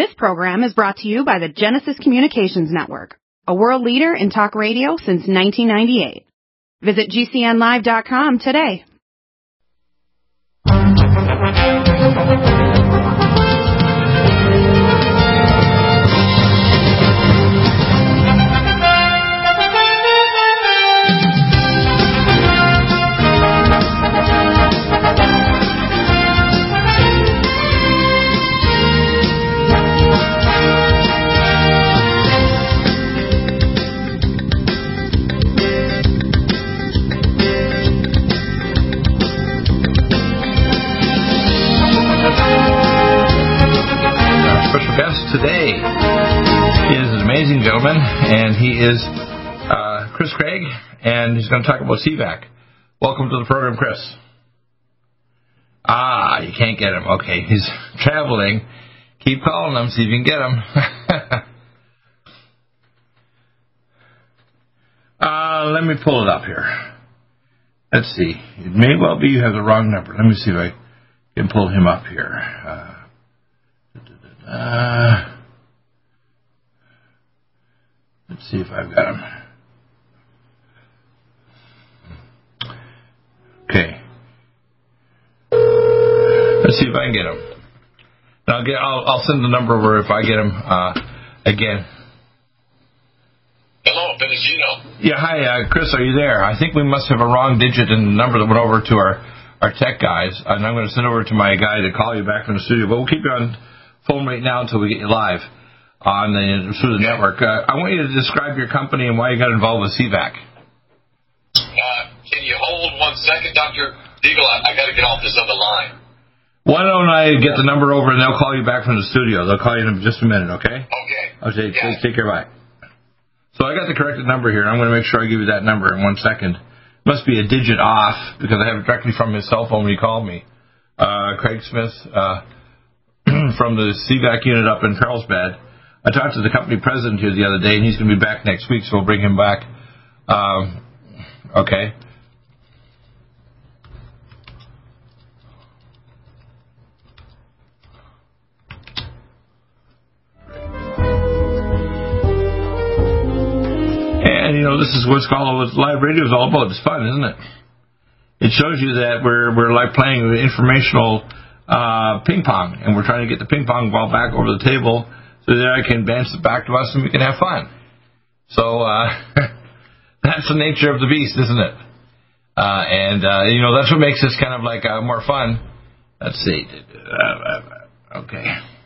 This program is brought to you by the Genesis Communications Network, a world leader in talk radio since 1998. Visit GCNlive.com today. Today is an amazing gentleman, and he is Chris Craig, and he's going to talk about CVAC. Welcome to the program, Chris. You can't get him. Okay, he's traveling. Keep calling him, see if you can get him. Let me pull it up here. Let's see. It may well be you have the wrong number. Let me see if I can pull him up here. Let's see if I've got him. Okay. Let's see if I can get him. And I'll send the number over if I get him again. Hello, Benzino. Yeah, hi, Chris. Are you there? I think we must have a wrong digit in the number that went over to our tech guys, and I'm going to send over to my guy to call you back from the studio. But we'll keep you on phone right now until we get you live through the network. I want you to describe your company and why you got involved with CVAC. Can you hold 1 second, Dr. Deagle? I got to get off this other line. Why don't I get the number over and they'll call you back from the studio? They'll call you in just a minute, okay? Okay. Take care, bye. So I got the corrected number here, and I'm going to make sure I give you that number in 1 second. Must be a digit off because I have it directly from his cell phone when he called me. Craig Smith, from the CVAC unit up in Carlsbad. I talked to the company president here the other day, and he's going to be back next week, so we'll bring him back. Okay. And, this is what live radio is all about. It's fun, isn't it? It shows you that we're like playing informational ping pong, and we're trying to get the ping pong ball back over the table so that I can bounce it back to us and we can have fun. So that's the nature of the beast, isn't it? That's what makes this kind of like more fun. Let's see. Okay.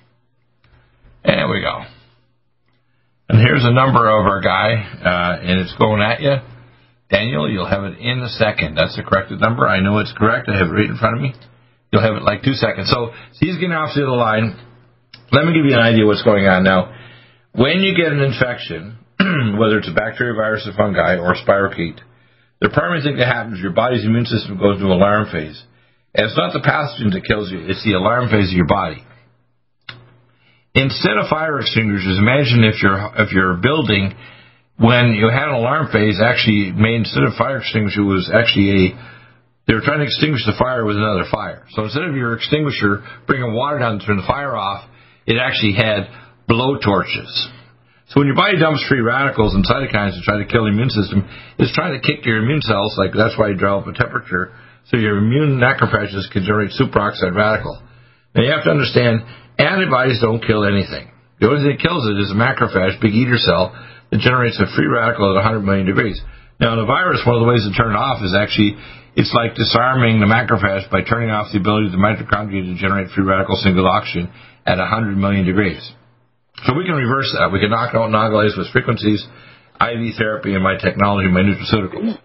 There we go. And here's a number of our guy, and it's going at you. Daniel, you'll have it in a second. That's the corrected number. I know it's correct. I have it right in front of me. You'll have it like 2 seconds. So he's getting off the other line. Let me give you an idea of what's going on now. When you get an infection, whether it's a bacteria, virus, or fungi, or a spirochete, the primary thing that happens is your body's immune system goes into alarm phase. And it's not the pathogen that kills you. It's the alarm phase of your body. Instead of fire extinguishers, imagine if your building, when you had an alarm phase, actually made, instead of fire extinguisher, was actually they were trying to extinguish the fire with another fire. So instead of your extinguisher bringing water down to turn the fire off, it actually had blow torches. So when your body dumps free radicals and cytokines to try to kill the immune system, it's trying to kick your immune cells, like that's why you develop a temperature, so your immune macrophages can generate superoxide radical. Now you have to understand, antibodies don't kill anything. The only thing that kills it is a macrophage, big eater cell, that generates a free radical at 100 million degrees. Now in a virus, one of the ways to turn it off is actually, it's like disarming the macrophage by turning off the ability of the mitochondria to generate free radical single oxygen at 100 million degrees. So we can reverse that. We can knock out nodules with frequencies, IV therapy, and my technology, my nutraceuticals.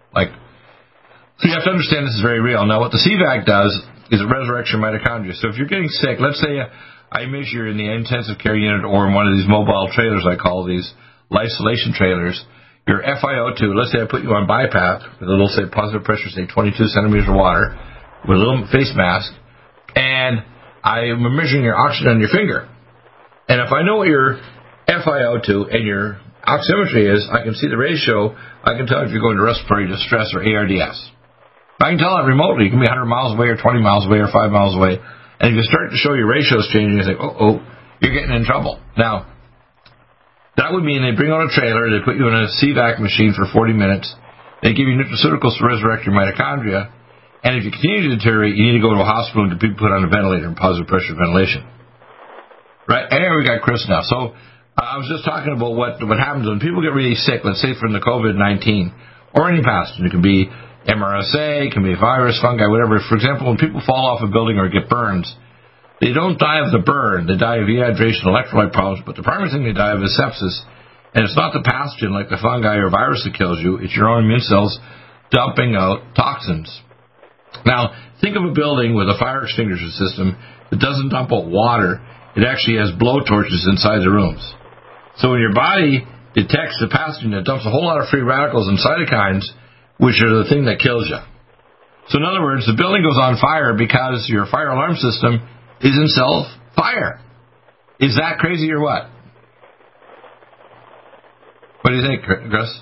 So you have to understand this is very real. Now what the CVAC does is it resurrects your mitochondria. So if you're getting sick, let's say I measure in the intensive care unit or in one of these mobile trailers, I call these isolation trailers, your FiO2, let's say I put you on BiPAP with a little, say, positive pressure, say 22 centimeters of water, with a little face mask, and I'm measuring your oxygen on your finger. And if I know what your FiO2 and your oximetry is, I can see the ratio. I can tell if you're going to respiratory distress or ARDS. I can tell it remotely. You can be 100 miles away or 20 miles away or 5 miles away. And if you start to show your ratios changing, you think, you're getting in trouble. Now, that would mean they bring out a trailer, they put you in a CVAC machine for 40 minutes, they give you nutraceuticals to resurrect your mitochondria, and if you continue to deteriorate, you need to go to a hospital and be put on a ventilator and positive pressure ventilation. Right? And we got Chris now. So I was just talking about what happens when people get really sick, let's say from the COVID-19, or any pathogen. It can be MRSA, it can be virus, fungi, whatever. For example, when people fall off a building or get burns, they don't die of the burn. They die of dehydration, electrolyte problems, but the primary thing they die of is sepsis. And it's not the pathogen like the fungi or virus that kills you. It's your own immune cells dumping out toxins. Now, think of a building with a fire extinguisher system that doesn't dump out water. It actually has blowtorches inside the rooms. So when your body detects the pathogen, it dumps a whole lot of free radicals and cytokines, which are the thing that kills you. So in other words, the building goes on fire because your fire alarm system isn't self-fire. Is that crazy or what? What do you think, Chris?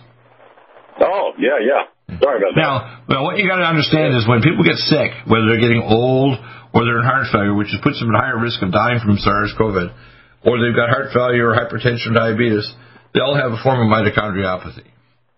Oh, yeah. Sorry about that. Now, what you got to understand is when people get sick, whether they're getting old or they're in heart failure, which puts them at higher risk of dying from SARS-CoV, or they've got heart failure or hypertension or diabetes, they all have a form of mitochondriopathy.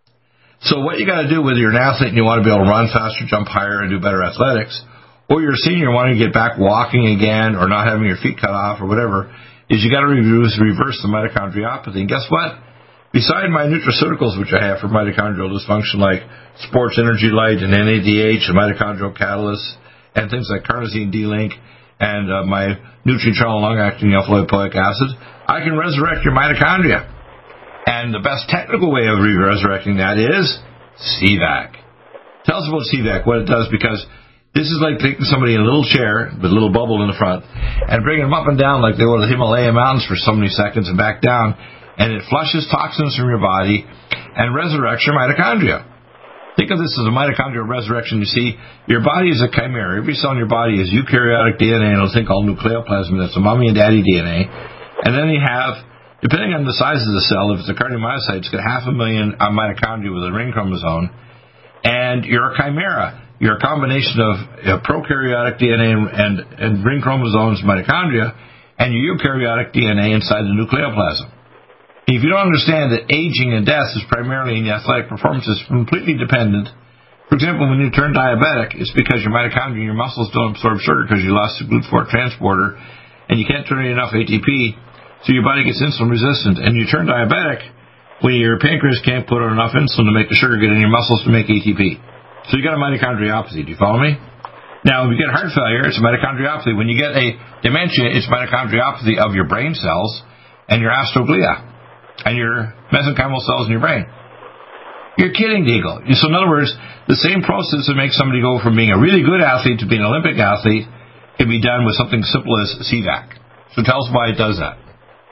So what you got to do, whether you're an athlete and you want to be able to run faster, jump higher, and do better athletics, or you're a senior wanting to get back walking again or not having your feet cut off or whatever, is you got to reverse the mitochondriopathy. And guess what? Beside my nutraceuticals, which I have for mitochondrial dysfunction, like Sports Energy Light and NADH and mitochondrial catalyst, and things like carnosine D-Link and my Nutri-Trial long-acting alpha-lipoic acid, I can resurrect your mitochondria. And the best technical way of resurrecting that is CVAC. Tell us about CVAC, what it does, because this is like taking somebody in a little chair with a little bubble in the front and bringing them up and down like they go to the Himalaya mountains for so many seconds and back down, and it flushes toxins from your body and resurrects your mitochondria. Think of this as a mitochondrial resurrection. You see, your body is a chimera. Every cell in your body is eukaryotic DNA and a thing called nucleoplasm. That's a mommy and daddy DNA. And then you have, depending on the size of the cell, if it's a cardiomyocyte, it's got 500,000 mitochondria with a ring chromosome. And you're a chimera. You're a combination of prokaryotic DNA and ring chromosomes, mitochondria, and your eukaryotic DNA inside the nucleoplasm. If you don't understand that aging and death is primarily in the athletic performance is completely dependent. For example, when you turn diabetic, it's because your mitochondria and your muscles don't absorb sugar because you lost the GLUT4 transporter, and you can't turn enough ATP, so your body gets insulin resistant. And you turn diabetic when your pancreas can't put out enough insulin to make the sugar get in your muscles to make ATP. So you got a mitochondriopathy. Do you follow me? Now, if you get heart failure, it's a mitochondriopathy. When you get a dementia, it's mitochondriopathy of your brain cells and your astroglia and your mesenchymal cells in your brain. You're kidding, Deagle. So in other words, the same process that makes somebody go from being a really good athlete to being an Olympic athlete can be done with something simple as CVAC. So tell us why it does that.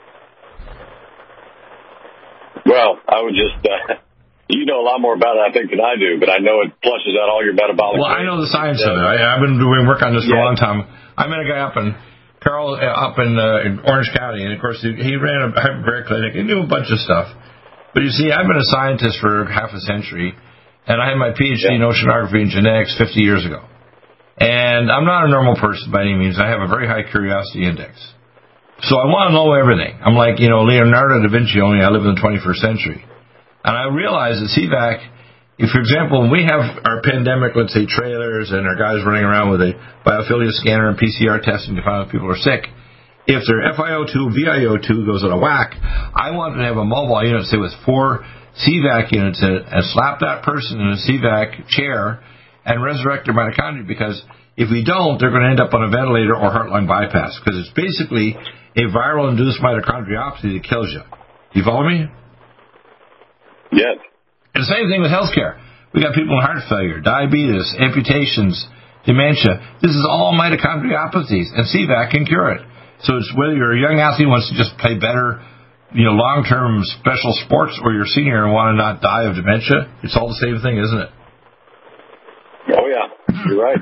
Well, I would just, you know a lot more about it, I think, than I do, but I know it flushes out all your metabolic. Well, I know the science of it. I've been doing work on this for a long time. I met a guy up in Orange County, and of course he ran a hyperbaric clinic. He knew a bunch of stuff. But you see, I've been a scientist for half a century, and I had my PhD in oceanography and genetics 50 years ago. And I'm not a normal person by any means. I have a very high curiosity index. So I want to know everything. I'm like, Leonardo da Vinci, only I live in the 21st century. And I realize that CVAC, if, for example, when we have our pandemic, let's say trailers, and our guys running around with a biophilia scanner and PCR testing to find out if people are sick, if their FiO2, ViO2 goes out of whack, I want to have a mobile unit, say, with 4 CVAC units in it, and slap that person in a CVAC chair and resurrect their mitochondria, because if we don't, they're going to end up on a ventilator or heart-lung bypass, because it's basically a viral-induced mitochondriopathy that kills you. Do you follow me? Yes. And the same thing with healthcare. We got people with heart failure, diabetes, amputations, dementia. This is all mitochondriopathies, and CVAC can cure it. So it's whether you're a young athlete who wants to just play better, long-term special sports, or you're a senior and want to not die of dementia, it's all the same thing, isn't it? Oh, yeah. You're right.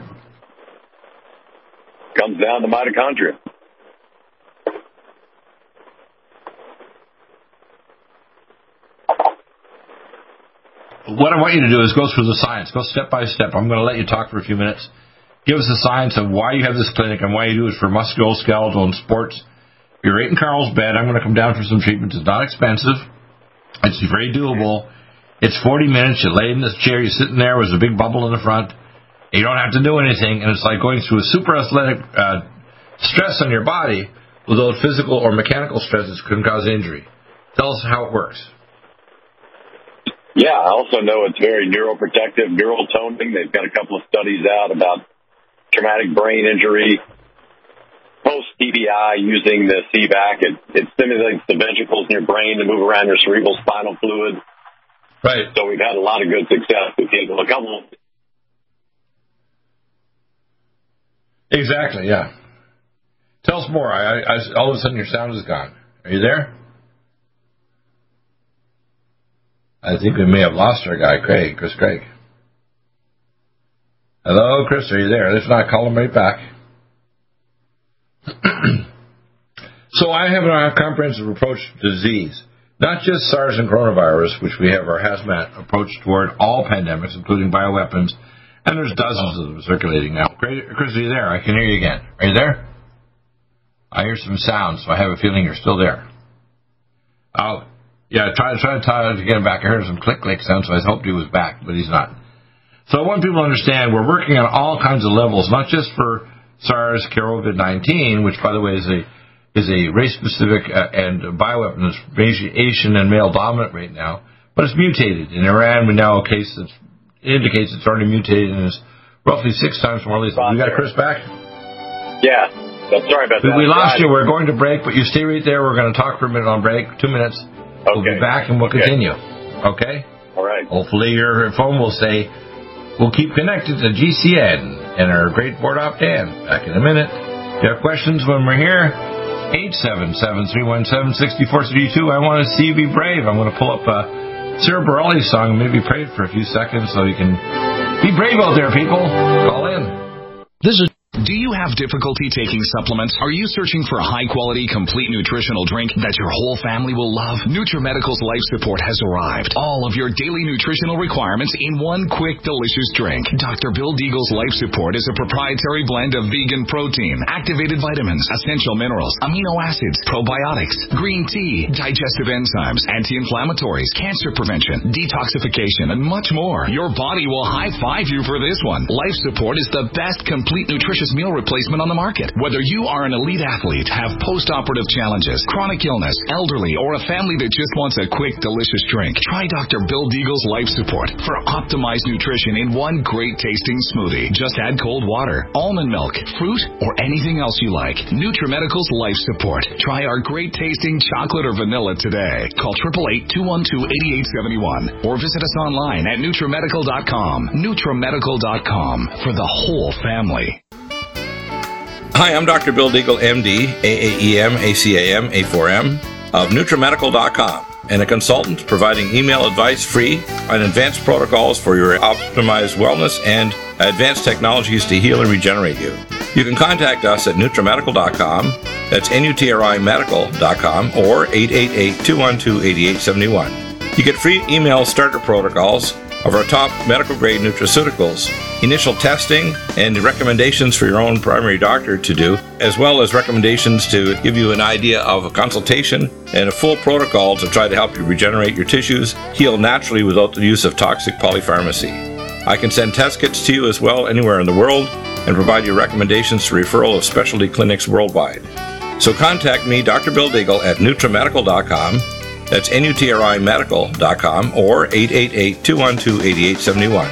Comes down to mitochondria. What I want you to do is go through the science. Go step by step. I'm going to let you talk for a few minutes. Give us the science of why you have this clinic and why you do it for musculoskeletal and sports You're right in Carlsbad. I'm going to come down for some treatment. It's not expensive. It's very doable. It's 40 minutes. You lay in this chair. You're sitting there with a big bubble in the front. You don't have to do anything, and it's like going through a super athletic stress on your body without physical or mechanical stresses can cause injury. Tell us how it works. Yeah, I also know it's very neuroprotective, neural toning. They've got a couple of studies out about traumatic brain injury post-TBI using the CVAC. It stimulates the ventricles in your brain to move around your cerebral spinal fluid. Right. So we've had a lot of good success with people. A couple. Exactly, yeah. Tell us more. All of a sudden your sound is gone. Are you there? I think we may have lost our guy, Chris Craig. Hello, Chris, are you there? If not, call him right back. So I have a comprehensive approach to disease. Not just SARS and coronavirus, which we have our hazmat approach toward all pandemics, including bioweapons, and there's dozens of them circulating now. Chris, are you there? I can hear you again. Are you there? I hear some sound, so I have a feeling you're still there. Yeah, try to get him back. I heard some click sound, so I hoped he was back, but he's not. So I want people to understand we're working on all kinds of levels, not just for SARS-CoV-19, which, by the way, is a race-specific and bioweapon that's Asian and male-dominant right now, but it's mutated. In Iran, we now have a case that indicates it's already mutated and is roughly 6 times more lethal. You got Chris back? Yeah. Sorry about that. We lost you. We're going to break, but you stay right there. We're going to talk for a minute on break. 2 minutes. Okay. We'll be back and we'll continue. Okay? All right. Hopefully your phone will say, we'll keep connected to GCN and our great board op Dan. Back in a minute. If you have questions when we're here, 877-317-6432. I want to see you be brave. I'm going to pull up Sarah Bareilles' song and maybe pray for a few seconds so you can be brave out there, people. Call in. Do you have difficulty taking supplements? Are you searching for a high-quality, complete nutritional drink that your whole family will love? NutriMedical's Life Support has arrived. All of your daily nutritional requirements in one quick, delicious drink. Dr. Bill Deagle's Life Support is a proprietary blend of vegan protein, activated vitamins, essential minerals, amino acids, probiotics, green tea, digestive enzymes, anti-inflammatories, cancer prevention, detoxification, and much more. Your body will high-five you for this one. Life Support is the best complete nutritious meal replacement on the market. Whether you are an elite athlete, have post-operative challenges, chronic illness, elderly, or a family that just wants a quick, delicious drink, try Dr. Bill Deagle's Life Support for optimized nutrition in one great-tasting smoothie. Just add cold water, almond milk, fruit, or anything else you like. NutriMedical's Life Support. Try our great-tasting chocolate or vanilla today. Call 888-212-8871 or visit us online at NutriMedical.com. NutriMedical.com for the whole family. Hi, I'm Dr. Bill Deagle, MD, AAEM, ACAM, A4M, of NutriMedical.com, and a consultant providing email advice free on advanced protocols for your optimized wellness and advanced technologies to heal and regenerate you. You can contact us at NutriMedical.com, that's NutriMedical.com, or 888-212-8871. You get free email starter protocols of our top medical-grade nutraceuticals, initial testing, and recommendations for your own primary doctor to do, as well as recommendations to give you an idea of a consultation and a full protocol to try to help you regenerate your tissues, heal naturally without the use of toxic polypharmacy. I can send test kits to you as well anywhere in the world and provide you recommendations to referral of specialty clinics worldwide. So contact me, Dr. Bill Deagle, at NutriMedical.com. That's NutriMedical.com or 888-212-8871.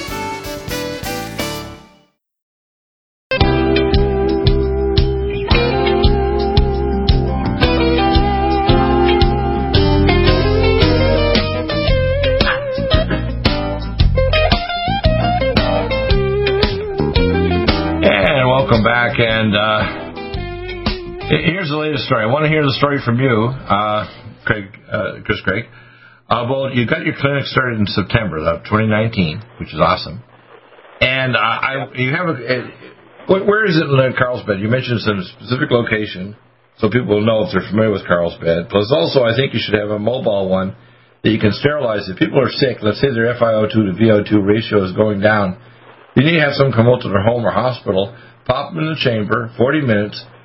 And welcome back. And here's the latest story. I want to hear the story from you. Chris Craig. Well, you got your clinic started in September of 2019, which is awesome. And you have where is it in Carlsbad? You mentioned it's in a specific location, so people will know if they're familiar with Carlsbad. Plus, also, I think you should have a mobile one that you can sterilize. If people are sick, let's say their FiO2 to VO2 ratio is going down, you need to have someone come out to their home or hospital, pop them in the chamber, 40 minutes,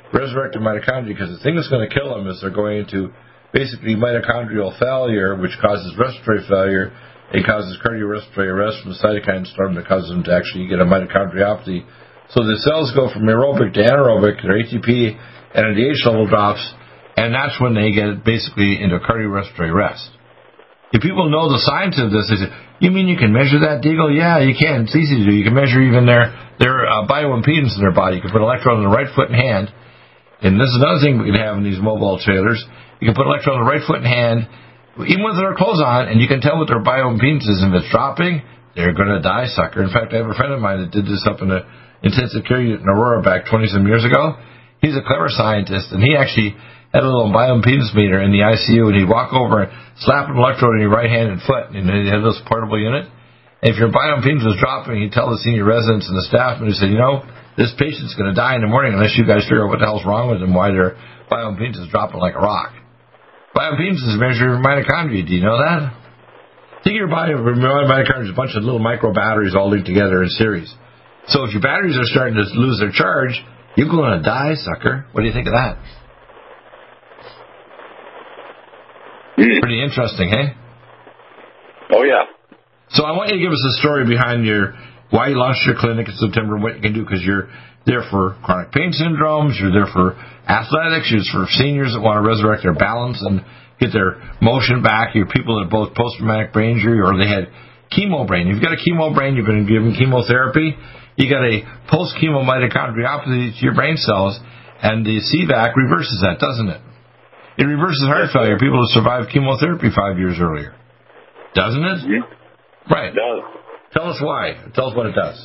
resurrected mitochondria, because the thing that's going to kill them is they're going into basically mitochondrial failure, which causes respiratory failure. It causes cardiorespiratory arrest from the cytokine storm that causes them to actually get a mitochondriopathy. So the cells go from aerobic to anaerobic, their ATP and NADH level drops, and that's when they get basically into cardiorespiratory arrest. If people know the science of this, they say, you mean you can measure that, Deagle? Yeah, you can. It's easy to do. You can measure even their bioimpedance in their body. You can put an electrode on the right foot and hand. And this is another thing we can have in these mobile trailers. You can put an electrode on the right foot and hand, even with their clothes on, and you can tell what their bioimpedance is. If it's dropping, they're going to die, sucker. In fact, I have a friend of mine that did this up in the intensive care unit in Aurora back 20-some years ago. He's a clever scientist, and he actually had a little bioimpedance meter in the ICU, and he'd walk over and slap an electrode in your right hand and foot, and he had this portable unit. And if your bioimpedance was dropping, he'd tell the senior residents and the staff, and he'd say, this patient's going to die in the morning unless you guys figure out what the hell's wrong with them, why their bioimpedance is dropping like a rock. Bioimpedance is measured in mitochondria. Do you know that? Think of your mitochondria is a bunch of little micro batteries all linked together in series. So if your batteries are starting to lose their charge, you're going to die, sucker. What do you think of that? Pretty interesting, hey? Oh, yeah. So I want you to give us a story behind why you launched your clinic in September and what you can do, because you're there for chronic pain syndromes, you're there for athletics, you're for seniors that want to resurrect their balance and get their motion back, you're people that have both post-traumatic brain injury or they had chemo brain. If you've got a chemo brain, you've been given chemotherapy, you got a post-chemo mitochondriopathy to your brain cells, and the CVAC reverses that, doesn't it? It reverses heart failure. People who survived chemotherapy 5 years earlier. Doesn't it? Mm-hmm. Right. It does. Tell us why. Tell us what it does.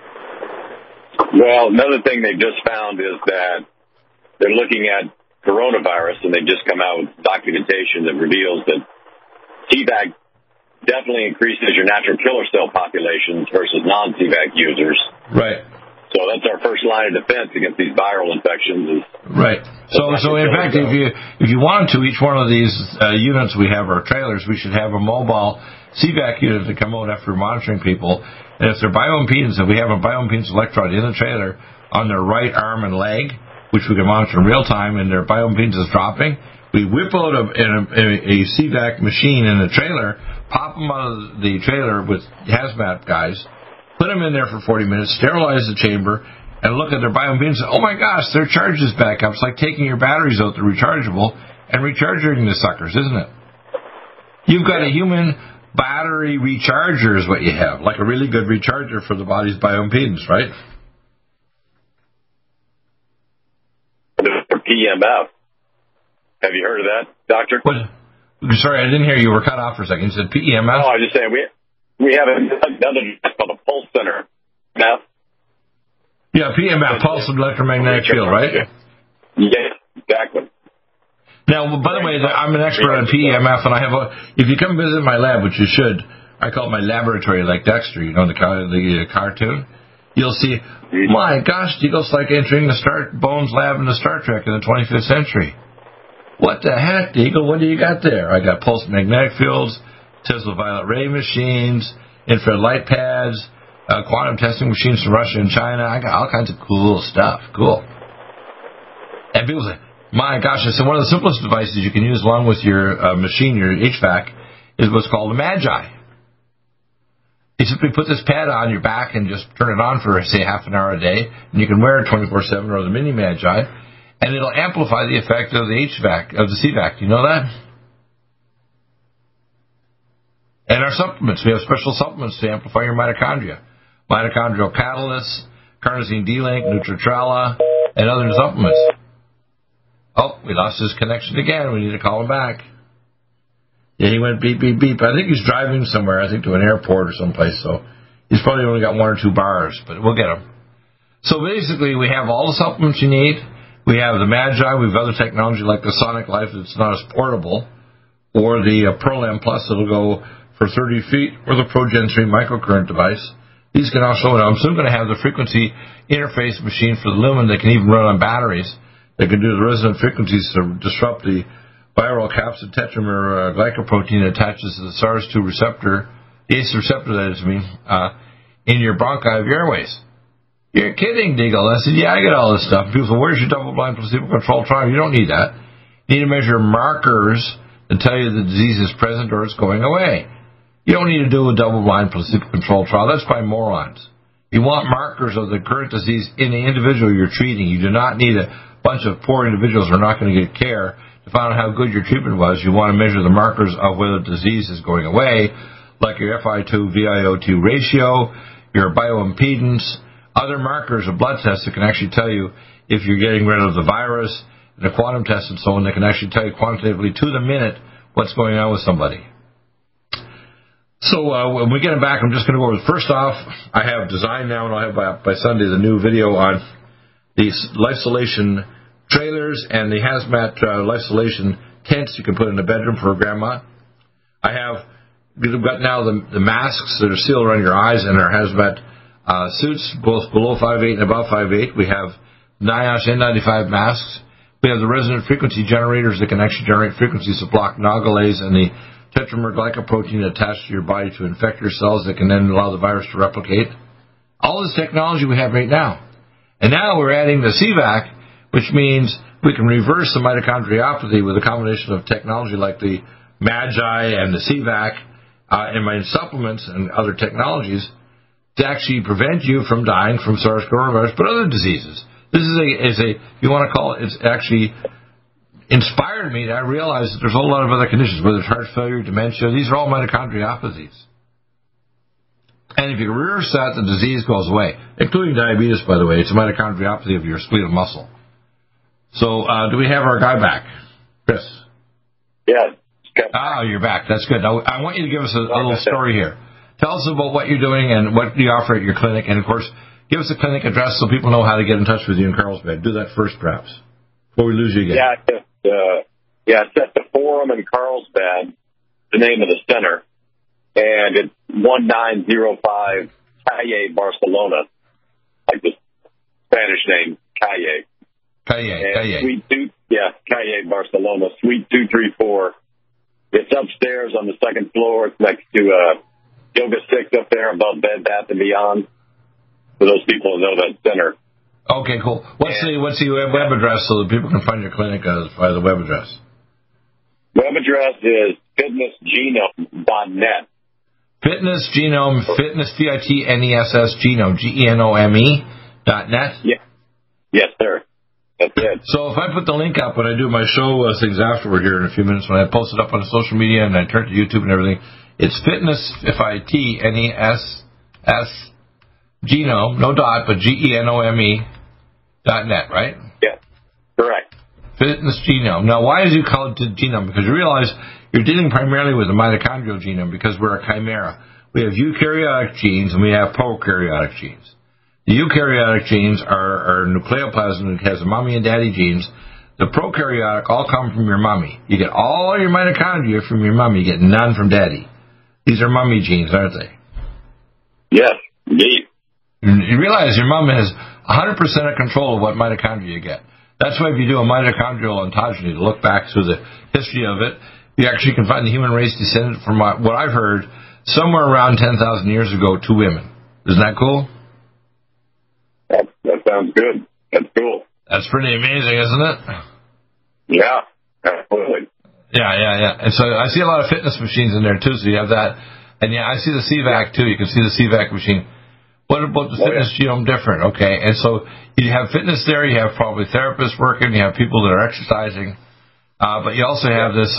Well, another thing they just found is that they're looking at coronavirus, and they just come out with documentation that reveals that CVAC definitely increases your natural killer cell populations versus non-CVAC users. Right. So that's our first line of defense against these viral infections. Right. So in fact, if you wanted to, each one of these units we have, our trailers, we should have a mobile CVAC unit to come out after monitoring people. And if their bioimpedance, if we have a bioimpedance electrode in the trailer on their right arm and leg, which we can monitor in real time, and their bioimpedance is dropping, we whip out a CVAC machine in the trailer, pop them out of the trailer with hazmat guys, put them in there for 40 minutes, sterilize the chamber, and look at their bioimpedance and say, oh my gosh, their charge is back up. It's like taking your batteries out, they're rechargeable, and recharging the suckers, isn't it? You've got a human battery recharger is what you have, like a really good recharger for the body's bioimpedance, right? PEMF. Have you heard of that, Doctor? What? Sorry, I didn't hear you. Were cut off for a second. You said PEMF? Oh, I was just saying, we have another called a pulse center. Yeah, PEMF, pulse electromagnetic field, right? Yeah, exactly. Now, by the way, I'm an expert on PEMF, and I have if you come visit my lab, which you should, I call it my laboratory, like Dexter, the cartoon, you'll see, my gosh, it's like entering the Bones lab in the Star Trek in the 25th century. What the heck, Deagle? What do you got there? I got pulse magnetic fields, Tesla violet ray machines, infrared light pads, quantum testing machines from Russia and China. I got all kinds of cool stuff. Cool. And people say, my gosh, I said one of the simplest devices you can use along with your machine, your HVAC, is what's called a Magi. You simply put this pad on your back and just turn it on for, say, half an hour a day, and you can wear it 24/7 or the Mini Magi, and it'll amplify the effect of the HVAC, of the CVAC. Do you know that? And our supplements, we have special supplements to amplify your mitochondria. Mitochondrial catalysts, carnosine D-link, Nutritrella, and other supplements. Oh, we lost his connection again. We need to call him back. Yeah, he went beep, beep, beep. I think he's driving somewhere, I think to an airport or someplace, so he's probably only got 1 or 2 bars, but we'll get him. So basically, we have all the supplements you need. We have the Magi. We have other technology like the Sonic Life that's not as portable, or the ProLam Plus that'll go for 30 feet, or the ProGen 3 microcurrent device. These can also, I'm soon going to have the frequency interface machine for the Lumen that can even run on batteries. They can do the resonant frequencies to disrupt the viral capsid tetramer glycoprotein that attaches to the SARS-2 receptor, the ACE receptor, that is, in your bronchi of your airways. You're kidding, Deagle. I said, yeah, I get all this stuff. People say, where's your double-blind placebo-controlled trial? You don't need that. You need to measure markers that tell you the disease is present or it's going away. You don't need to do a double-blind placebo-controlled trial. That's by morons. You want markers of the current disease in the individual you're treating. You do not need a bunch of poor individuals who are not going to get care to find out how good your treatment was. You want to measure the markers of whether the disease is going away, like your FI2-VIO2 ratio, your bioimpedance, other markers of blood tests that can actually tell you if you're getting rid of the virus, and the quantum tests and so on that can actually tell you quantitatively to the minute what's going on with somebody. So when we get it back, I'm just going to go over. First off, I have designed now, and I'll have by Sunday the new video on the isolation trailers and the hazmat isolation tents you can put in the bedroom for grandma. I have got now the masks that are sealed around your eyes and our hazmat suits, both below 5'8" and above 5'8". We have NIOSH N95 masks. We have the resonant frequency generators that can actually generate frequencies to block nagalase and the tetramer glycoprotein attached to your body to infect your cells that can then allow the virus to replicate. All this technology we have right now. And now we're adding the CVAC, which means we can reverse the mitochondriopathy with a combination of technology like the Magi and the CVAC and my supplements and other technologies to actually prevent you from dying from SARS coronavirus, but other diseases. This is a you want to call it, it's actually inspired me to realize that there's a whole lot of other conditions, whether it's heart failure, dementia, these are all mitochondriopathies. And if you reverse that, the disease goes away, including diabetes, by the way. It's a mitochondriopathy of your skeletal muscle. So do we have our guy back? Chris? Yeah. You're back. That's good. Now, I want you to give us a little story here. Tell us about what you're doing and what you offer at your clinic. And, of course, give us a clinic address so people know how to get in touch with you in Carlsbad. Do that first, perhaps, before we lose you again. It's at the Forum in Carlsbad, the name of the center. And it's 1905 Calle, Barcelona, like the Spanish name, Calle. Calle. Calle, Barcelona, Suite 234. It's upstairs on the second floor. It's next to Yoga 6 up there above Bed Bath & Beyond. For those people who know that center. Okay, cool. What's the web address so that people can find your clinic by the web address? Web address is fitnessgenome.net. Fitness Genome, Fitness, Fitness Genome, GENOME.net? Yeah. Yes, sir. That's it. So if I put the link up when I do my show things afterward here in a few minutes, when I post it up on social media and I turn to YouTube and everything, it's Fitness, FITNESS, Genome, no dot, but GENOME.net, right? Yeah, correct. Fitness Genome. Now, why is it called genome? Because you realize you're dealing primarily with the mitochondrial genome because we're a chimera. We have eukaryotic genes and we have prokaryotic genes. The eukaryotic genes are nucleoplasm that has a mommy and daddy genes. The prokaryotic all come from your mommy. You get all your mitochondria from your mommy. You get none from daddy. These are mommy genes, aren't they? Yes, indeed. You realize your mom has 100% of control of what mitochondria you get. That's why if you do a mitochondrial ontogeny, to look back through the history of it, you actually can find the human race descended from what I've heard somewhere around 10,000 years ago to women. Isn't that cool? That sounds good. That's cool. That's pretty amazing, isn't it? Yeah, absolutely. Yeah. And so I see a lot of fitness machines in there, too, so you have that. And, I see the CVAC, too. You can see the CVAC machine. What about the fitness genome different? Okay, and so you have fitness there. You have probably therapists working. You have people that are exercising. But you also have this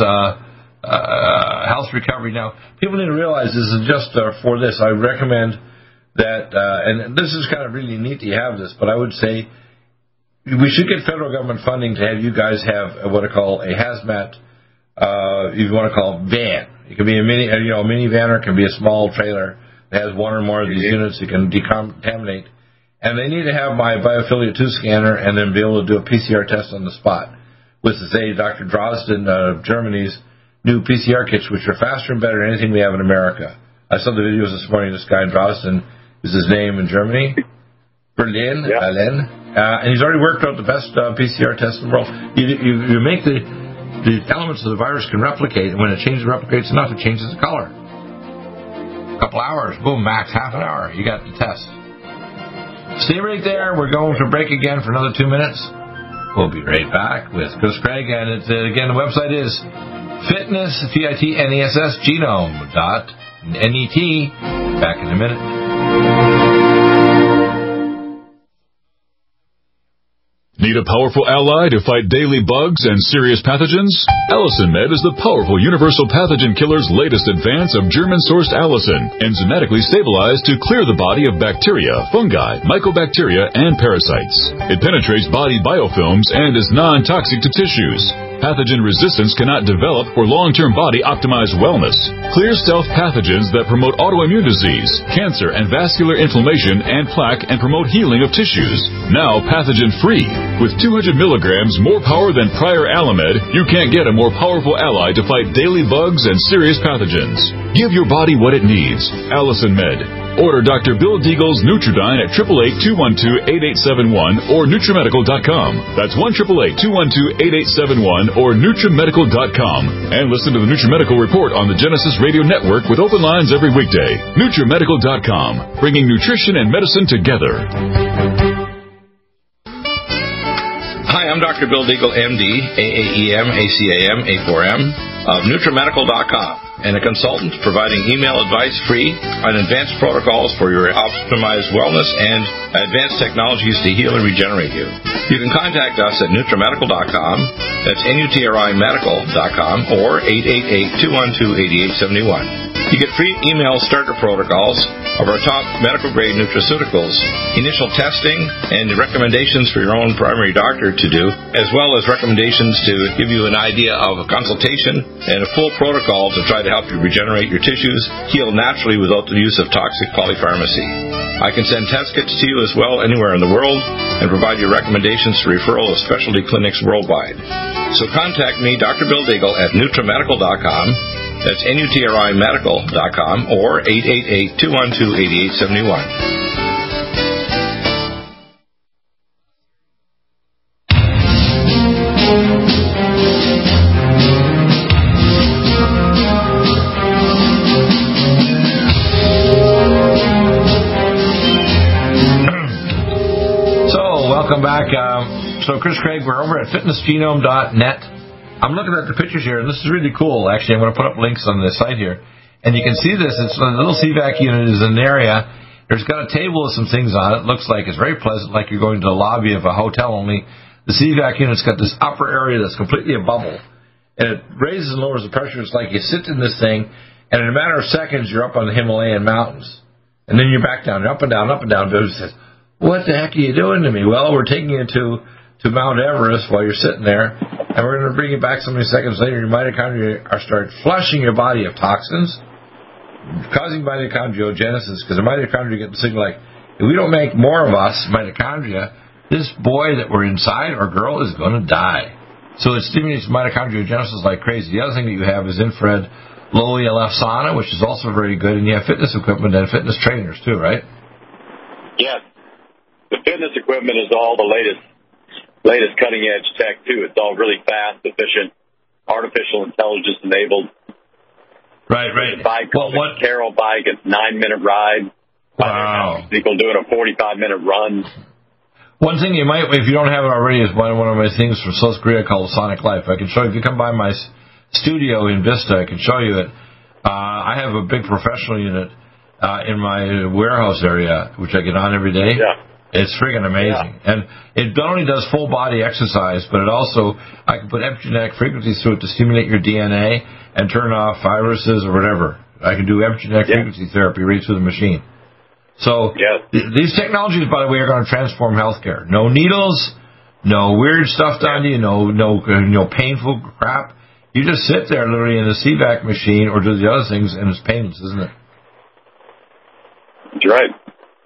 health recovery. Now, people need to realize this is just for this. I recommend that, and this is kind of really neat that you have this, but I would say we should get federal government funding to have you guys have what I call a hazmat, if you want to call it, van. It can be a minivan, or it can be a small trailer that has one or more of these units that can decontaminate. And they need to have my Biophilia 2 scanner and then be able to do a PCR test on the spot with, say, Dr. Drosten of Germany's new PCR kits, which are faster and better than anything we have in America. I saw the videos this morning. This guy, Drosten, is his name in Germany. Berlin. And he's already worked out the best PCR test in the world. You make the elements of the virus can replicate, and when it changes replicates enough, it changes the color. A couple hours, boom, max half an hour, you got the test. Stay right there. We're going to break again for another 2 minutes. We'll be right back with Chris Craig. And again, the website is fitness, FITNESS, genome.net. Back in a minute. Need a powerful ally to fight daily bugs and serious pathogens? Allicin Med is the powerful universal pathogen killer's latest advance of German-sourced allicin, enzymatically stabilized to clear the body of bacteria, fungi, mycobacteria, and parasites. It penetrates body biofilms and is non-toxic to tissues. Pathogen resistance cannot develop for long-term body-optimized wellness. Clear stealth pathogens that promote autoimmune disease, cancer, and vascular inflammation and plaque and promote healing of tissues. Now pathogen-free. With 200 milligrams more power than prior Alamed, you can't get a more powerful ally to fight daily bugs and serious pathogens. Give your body what it needs. Allicin Med. Order Dr. Bill Deagle's Nutridyne at 888-212-8871 or NutriMedical.com. That's 1-888-212-8871 or NutriMedical.com. And listen to the NutriMedical Report on the Genesis Radio Network with open lines every weekday. NutriMedical.com, bringing nutrition and medicine together. Hi, I'm Dr. Bill Deagle, MD, AAEM, ACAM, A4M, of NutriMedical.com, and a consultant providing email advice free on advanced protocols for your optimized wellness and advanced technologies to heal and regenerate you. You can contact us at NutriMedical.com, that's NutriMedical.com, or 888-212-8871. You get free email starter protocols of our top medical-grade nutraceuticals, initial testing, and recommendations for your own primary doctor to do, as well as recommendations to give you an idea of a consultation and a full protocol to try to help you regenerate your tissues, heal naturally without the use of toxic polypharmacy. I can send test kits to you as well anywhere in the world and provide you recommendations for referral of specialty clinics worldwide. So contact me, Dr. Bill Deagle, at NutriMedical.com. That's NutriMedical.com or 888-212-8871. Welcome back. So Chris Craig, we're over at fitnessgenome.net. I'm looking at the pictures here, and this is really cool. Actually, I'm going to put up links on this site here. And you can see this. It's a little CVAC unit is in an area. There's got a table with some things on it. It looks like it's very pleasant, like you're going to the lobby of a hotel, only the CVAC unit's got this upper area that's completely a bubble. And it raises and lowers the pressure. It's like you sit in this thing, and in a matter of seconds, you're up on the Himalayan mountains. And then you're back down, up and down, up and down. Bill says, what the heck are you doing to me? Well, we're taking you to Mount Everest while you're sitting there, and we're going to bring you back so many seconds later. Your mitochondria are start flushing your body of toxins, causing mitochondriogenesis, because the mitochondria get the signal like, if we don't make more of us, mitochondria, this boy that we're inside or girl is going to die. So it stimulates mitochondriogenesis like crazy. The other thing that you have is infrared low ELF sauna, which is also very good, and you have fitness equipment and fitness trainers too, right? Yes. The fitness equipment is all the latest cutting-edge tech, too. It's all really fast, efficient, artificial intelligence enabled. Right. The bike called the Carol bike. It's a 9-minute ride. Wow. People doing a 45-minute run. One thing you might, if you don't have it already, is one of my things from South Korea called Sonic Life. I can show you, if you come by my studio in Vista, I can show you it. I have a big professional unit in my warehouse area, which I get on every day. Yeah. It's friggin' amazing. Yeah. And it not only does full body exercise, but it also, I can put epigenetic frequencies through it to stimulate your DNA and turn off viruses or whatever. I can do epigenetic frequency therapy right through the machine. So these technologies, by the way, are going to transform healthcare. No needles, no weird stuff done to you, no painful crap. You just sit there literally in a CVAC machine or do the other things, and it's painless, isn't it? That's right.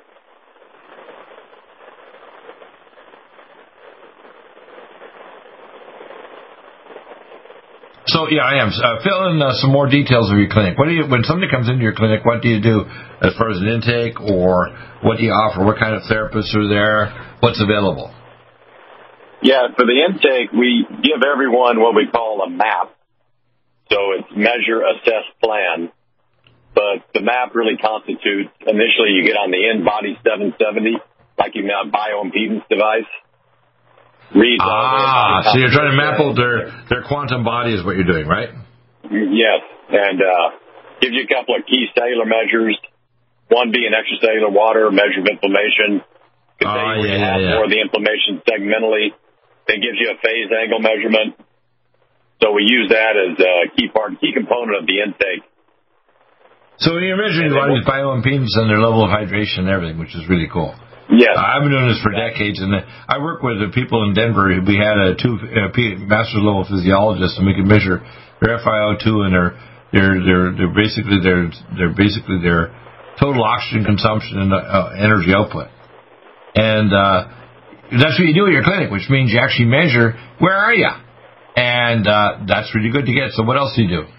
So, I am. Fill in some more details of your clinic. When somebody comes into your clinic, what do you do as far as an intake, or what do you offer? What kind of therapists are there? What's available? Yeah, for the intake, we give everyone what we call a MAP. So it's measure, assess, plan. But the MAP really constitutes, initially you get on the InBody 770, like you mount bioimpedance device. Reads so you're trying to map out their quantum body is what you're doing, right? Yes, and gives you a couple of key cellular measures. One being extracellular water, measure of inflammation. More of the inflammation segmentally. Then gives you a phase angle measurement. So we use that as a key component of the intake. So you're measuring body's bioimpedance and their level of hydration and everything, which is really cool. Yes. I've been doing this for decades, and I work with the people in Denver. We had two master's level physiologists, and we could measure their FiO2 and their basically their total oxygen consumption and energy output. And that's what you do at your clinic, which means you actually measure where are you, and that's really good to get. So what else do you do?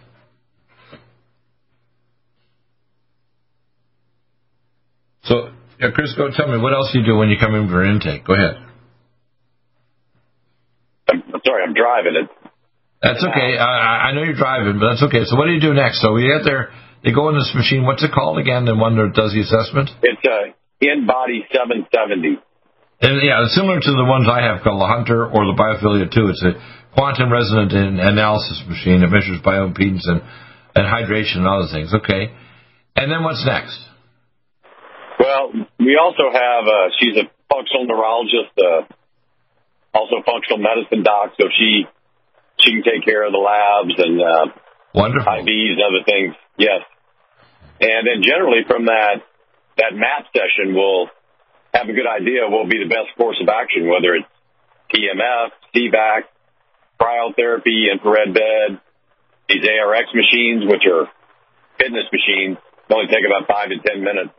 So, Chris, go tell me, what else do you do when you come in for an intake? Go ahead. I'm sorry, I'm driving it. That's okay. I know you're driving, but that's okay. So what do you do next? So we get there, they go in this machine. What's it called again, the one that does the assessment? It's InBody 770. And, yeah, it's similar to the ones I have called the Hunter or the Biophilia 2. It's a quantum resonant analysis machine that measures bioimpedance and hydration and other things. Okay. And then what's next? Well, we also have, she's a functional neurologist, also functional medicine doc, so she can take care of the labs and wonderful IVs and other things. Yes. And then generally from that map session, we'll have a good idea what will be the best course of action, whether it's TMF, CVAC, cryotherapy, infrared bed, these ARX machines, which are fitness machines, only take about 5 to 10 minutes.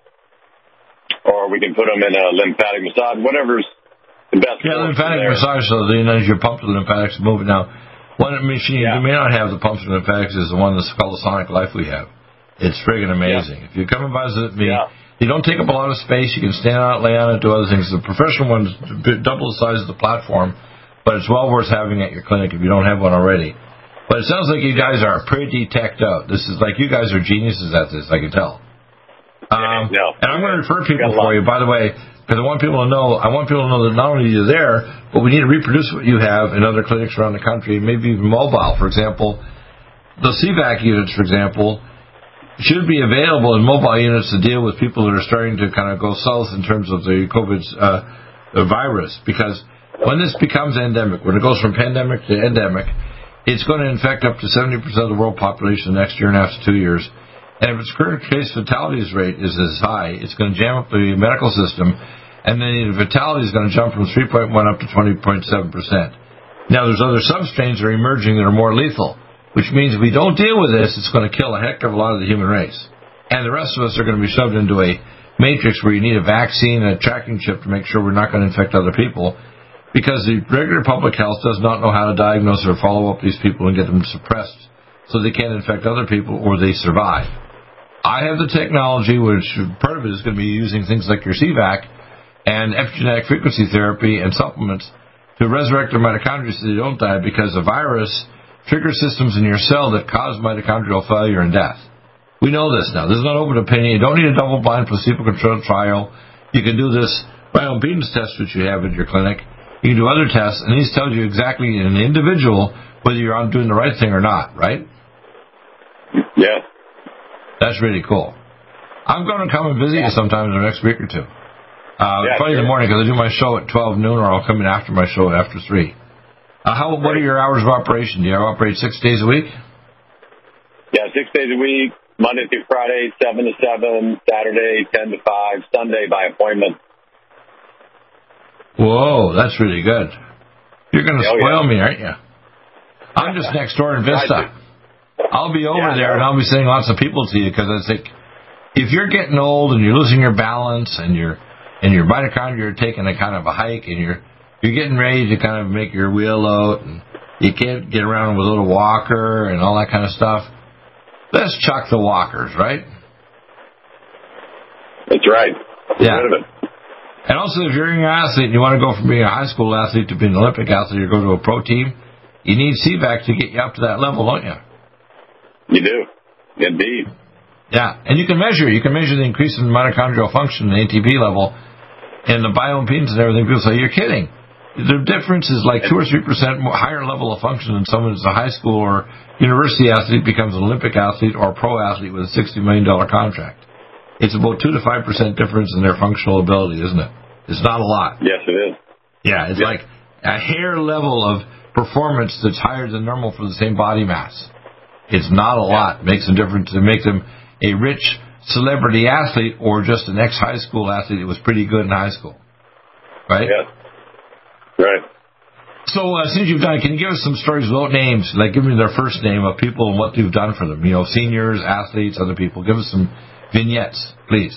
Or we can put them in a lymphatic massage, whatever's the best. Yeah, lymphatic massage, so as you pump the lymphatics moving. Now, one machine you may not have the pumps and lymphatics is the one that's called the Sonic Life we have. It's friggin' amazing. If you come and visit me, you don't take up a lot of space. You can stand on it, lay on it, do other things. The professional one's double the size of the platform, but it's well worth having at your clinic if you don't have one already. But it sounds like you guys are pretty teched out. This is like you guys are geniuses at this, I can tell. And I'm going to refer people for you, by the way, because I want people to know that not only are you there, but we need to reproduce what you have in other clinics around the country, maybe even mobile. For example, the CVAC units, for example, should be available in mobile units to deal with people that are starting to kind of go south in terms of the COVID virus. Because when this becomes endemic, when it goes from pandemic to endemic, it's going to infect up to 70% of the world population the next year and a half to 2 years. And if its current case fatalities rate is as high, it's going to jam up the medical system, and then the fatality is going to jump from 3.1 up to 20.7%. Now, there's other substrains that are emerging that are more lethal, which means if we don't deal with this, it's going to kill a heck of a lot of the human race. And the rest of us are going to be shoved into a matrix where you need a vaccine and a tracking chip to make sure we're not going to infect other people, because the regular public health does not know how to diagnose or follow up these people and get them suppressed so they can't infect other people or they survive. I have the technology, which part of it is going to be using things like your CVAC and epigenetic frequency therapy and supplements to resurrect their mitochondria so they don't die, because the virus triggers systems in your cell that cause mitochondrial failure and death. We know this now. This is not open opinion. You don't need a double-blind placebo-controlled trial. You can do this bioimpedance test which you have at your clinic. You can do other tests, and these tells you exactly in an individual whether you're doing the right thing or not, right? Yeah. That's really cool. I'm going to come and visit you sometime in the next week or two. Probably in the morning, because I do my show at 12 noon, or I'll come in after my show after 3. What are your hours of operation? Do you operate 6 days a week? Yeah, 6 days a week, Monday through Friday, 7 to 7, Saturday, 10 to 5, Sunday by appointment. Whoa, that's really good. You're going to spoil me, aren't you? I'm just next door in Vista. I'll be over there, and I'll be sending lots of people to you, because I think if you're getting old and you're losing your balance and your mitochondria are taking a kind of a hike and you're getting ready to kind of make your wheel out and you can't get around with a little walker and all that kind of stuff, let's chuck the walkers, right? That's right. Yeah. And also, if you're an athlete and you want to go from being a high school athlete to being an Olympic athlete or go to a pro team, you need CVAC to get you up to that level, don't you? You do, indeed. Yeah, and you can measure the increase in mitochondrial function, the ATP level, and the bioimpedance and everything, people say, you're kidding. The difference is like 2 or 3% more, higher level of function than someone who's a high school or university athlete becomes an Olympic athlete or a pro athlete with a $60 million contract. It's about 2 to 5% difference in their functional ability, isn't it? It's not a lot. Yes, it is. Yeah, it's like a hair level of performance that's higher than normal for the same body mass. It's not a lot. It makes a difference to make them a rich celebrity athlete or just an ex-high school athlete that was pretty good in high school. Right? Yeah. Right. So since you've done it, can you give us some stories without names? Like give me their first name of people and what you've done for them. You know, seniors, athletes, other people. Give us some vignettes, please.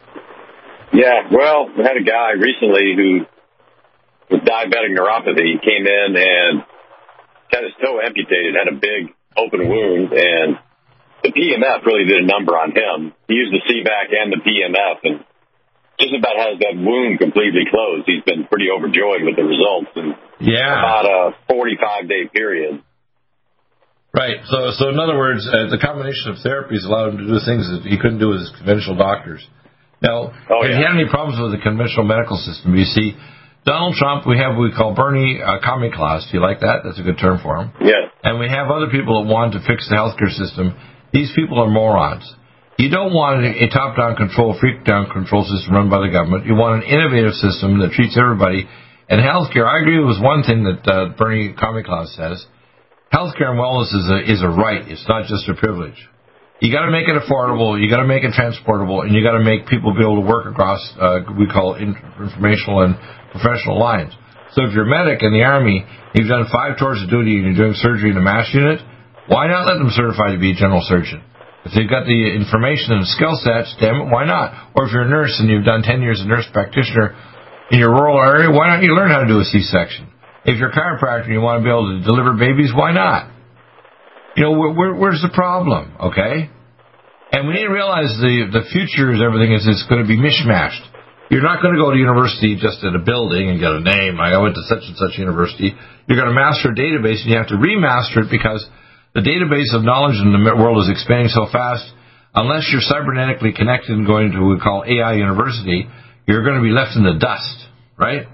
Yeah, well, we had a guy recently who with diabetic neuropathy. He came in and had his toe amputated, had a big open wound, and the PMF really did a number on him. He used the CVAC and the PMF, and just about has that wound completely closed. He's been pretty overjoyed with the results in about a 45-day period. Right. So in other words, the combination of therapies allowed him to do things that he couldn't do with his conventional doctors. Now, have you had any problems with the conventional medical system? You see, Donald Trump, we have what we call Bernie Kamikaze. Do you like that? That's a good term for him. Yeah. And we have other people that want to fix the healthcare system. These people are morons. You don't want a top-down control, freak-down control system run by the government. You want an innovative system that treats everybody. And healthcare, I agree with one thing that Bernie Kamikaze says. Healthcare and wellness is a right. It's not just a privilege. You got to make it affordable. You got to make it transportable, and you got to make people be able to work across we call informational and professional lines. So if you're a medic in the Army, you've done 5 tours of duty, and you're doing surgery in a MASH unit, why not let them certify to be a general surgeon? If they've got the information and skill sets, damn it, why not? Or if you're a nurse and you've done 10 years as a nurse practitioner in your rural area, why don't you learn how to do a C-section? If you're a chiropractor and you want to be able to deliver babies, why not? You know, where's the problem, okay? And we need to realize the future is everything is it's going to be mishmashed. You're not going to go to university just at a building and get a name. I went to such and such university. You're going to master a database, and you have to remaster it because the database of knowledge in the world is expanding so fast. Unless you're cybernetically connected and going to what we call AI university, you're going to be left in the dust, right?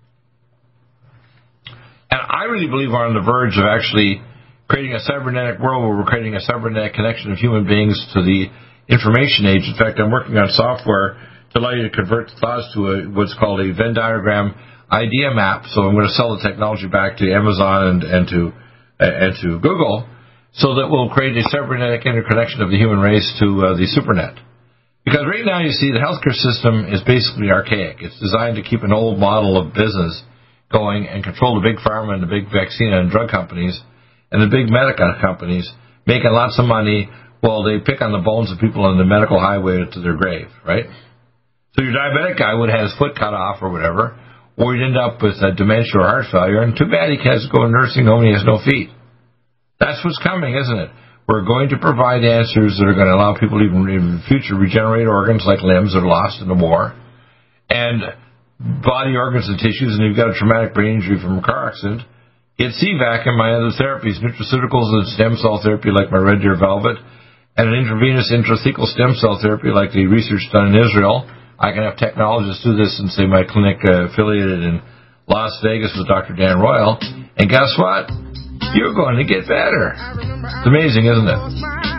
And I really believe we're on the verge of actually creating a cybernetic world where we're creating a cybernetic connection of human beings to the information age. In fact, I'm working on software to allow you to convert thoughts to what's called a Venn diagram idea map. So I'm going to sell the technology back to Amazon and to Google so that we'll create a cybernetic interconnection of the human race to the supernet. Because right now you see the healthcare system is basically archaic. It's designed to keep an old model of business going and control the big pharma and the big vaccine and drug companies and the big medical companies making lots of money while they pick on the bones of people on the medical highway to their grave, right? So your diabetic guy would have his foot cut off or whatever, or he'd end up with dementia or heart failure, and too bad he has to go to nursing home and he has no feet. That's what's coming, isn't it? We're going to provide answers that are going to allow people even in the future regenerate organs like limbs that are lost in the war, and body organs and tissues, and you've got a traumatic brain injury from a car accident. Get CVAC and my other therapies, nutraceuticals and stem cell therapy like my Red Deer Velvet, and an intravenous intrathecal stem cell therapy like the research done in Israel. I can have technologists do this in, say, my clinic affiliated in Las Vegas with Dr. Dan Royal, and guess what? You're going to get better. It's amazing, isn't it?